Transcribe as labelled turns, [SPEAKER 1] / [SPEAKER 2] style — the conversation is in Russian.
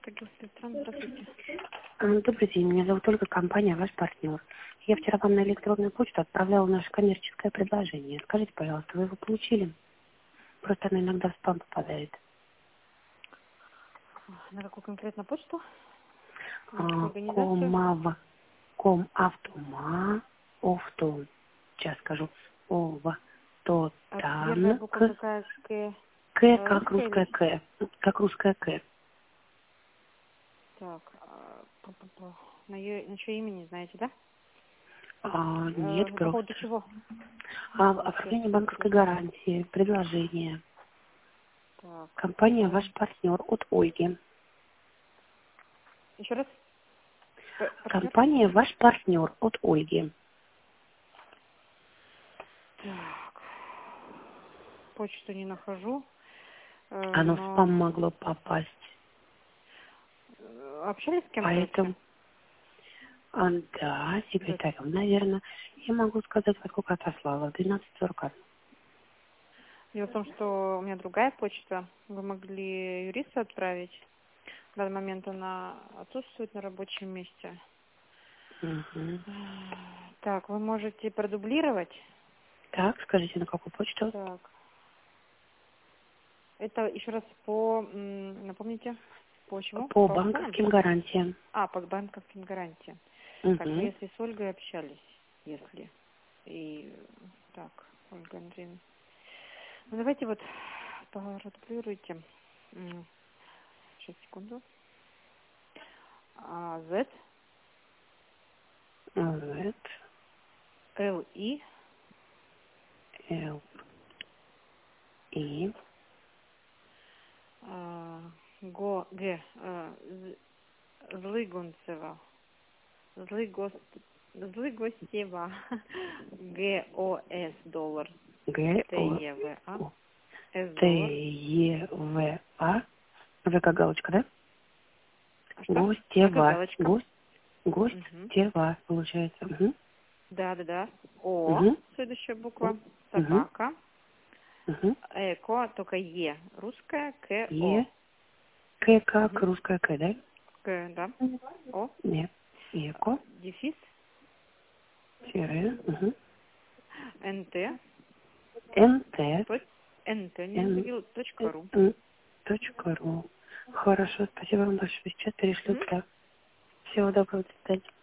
[SPEAKER 1] Здравствуйте.
[SPEAKER 2] Добрый день, меня зовут Ольга, компания «Ваш партнер». Я вчера вам на электронную почту отправляла наше коммерческое предложение. Скажите, пожалуйста, вы его получили? Просто оно иногда в спам попадает.
[SPEAKER 1] На какую конкретно почту? На какую организацию?
[SPEAKER 2] Комавтома, офту, сейчас скажу,
[SPEAKER 1] А первая
[SPEAKER 2] тотан,
[SPEAKER 1] буква какая?
[SPEAKER 2] к, как
[SPEAKER 1] Русская или...
[SPEAKER 2] русская к, как русская к.
[SPEAKER 1] Так, на чье имя не знаете, да?
[SPEAKER 2] Нет,
[SPEAKER 1] По
[SPEAKER 2] просто.
[SPEAKER 1] поводу чего? Вообще,
[SPEAKER 2] Оформление банковской гарантии, предложение.
[SPEAKER 1] так,
[SPEAKER 2] Компания
[SPEAKER 1] да.
[SPEAKER 2] «Ваш партнер» от Ольги.
[SPEAKER 1] Еще раз? Партнер?
[SPEAKER 2] Компания «Ваш партнер» от Ольги.
[SPEAKER 1] Так, почту не нахожу,
[SPEAKER 2] Оно в
[SPEAKER 1] но
[SPEAKER 2] спам могло попасть.
[SPEAKER 1] общались с кем-то вообще?
[SPEAKER 2] Поэтому, да,
[SPEAKER 1] Да.
[SPEAKER 2] секретарем, наверное. Я могу сказать, во сколько отослала. 12:41.
[SPEAKER 1] Дело в том, что у меня другая почта. Вы могли юристу отправить. В данный момент она отсутствует на рабочем месте.
[SPEAKER 2] Мгм.
[SPEAKER 1] Так, вы можете продублировать.
[SPEAKER 2] Так, скажите, на какую почту?
[SPEAKER 1] Так, это еще раз напомните, по чему?
[SPEAKER 2] По
[SPEAKER 1] По аукционам?
[SPEAKER 2] банковским гарантиям.
[SPEAKER 1] По банковским гарантиям. Так, вы
[SPEAKER 2] Угу.
[SPEAKER 1] если с Ольгой общались, если. И так, Ольга Андреевна. Ну давайте вот продублируйте. Сейчас, секунду. Z,
[SPEAKER 2] Z,
[SPEAKER 1] L, I,
[SPEAKER 2] L, I,
[SPEAKER 1] Злыгунцева. Злыгостева. ГОС доллар.
[SPEAKER 2] Г, О,
[SPEAKER 1] ТЕВА.
[SPEAKER 2] О,
[SPEAKER 1] С
[SPEAKER 2] Т,
[SPEAKER 1] доллар.
[SPEAKER 2] Е, В, А. В как галочка, да?
[SPEAKER 1] А что? Только
[SPEAKER 2] Гостева.
[SPEAKER 1] галочка. Угу.
[SPEAKER 2] Гостева, получается. Угу.
[SPEAKER 1] Да. О,
[SPEAKER 2] Угу.
[SPEAKER 1] следующая буква.
[SPEAKER 2] Угу.
[SPEAKER 1] Собака.
[SPEAKER 2] Угу.
[SPEAKER 1] Эко, только Е. Русская. КО.
[SPEAKER 2] Е, К как
[SPEAKER 1] Угу.
[SPEAKER 2] русская К, да?
[SPEAKER 1] Да. О.
[SPEAKER 2] Нет. Эко,
[SPEAKER 1] Дефис.
[SPEAKER 2] тире, угу.
[SPEAKER 1] НТ.
[SPEAKER 2] НТ,
[SPEAKER 1] НТ. Не
[SPEAKER 2] Н,
[SPEAKER 1] забыл. .ру.
[SPEAKER 2] .ру. Хорошо, спасибо вам большое. Сейчас перешлю
[SPEAKER 1] Мгм.
[SPEAKER 2] туда. Всего доброго, до свидания.